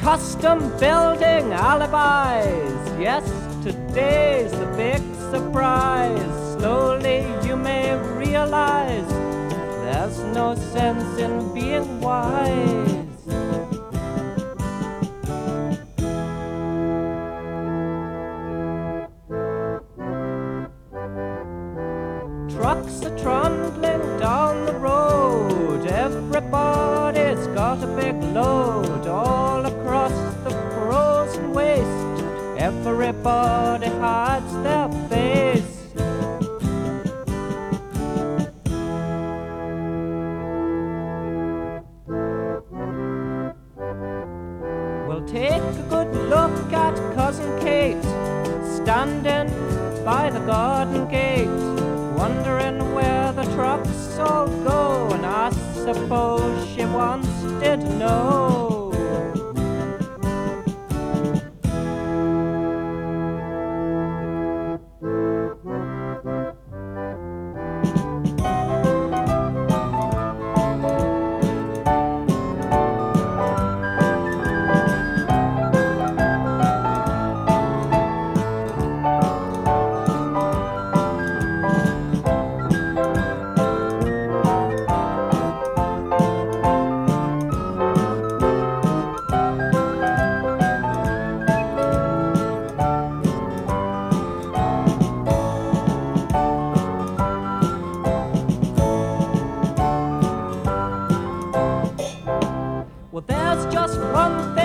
Custom building alibis. Yes, today's the big surprise. Slowly you may realize there's no sense in being wise. Trucks are trundling down the road. Everybody's got a big load all across the frozen waste. Everybody hides their face. We'll take a good look at Cousin Kate, standing by the garden gate, wondering where the trucks all go, and I suppose she once did know. Well, there's just one thing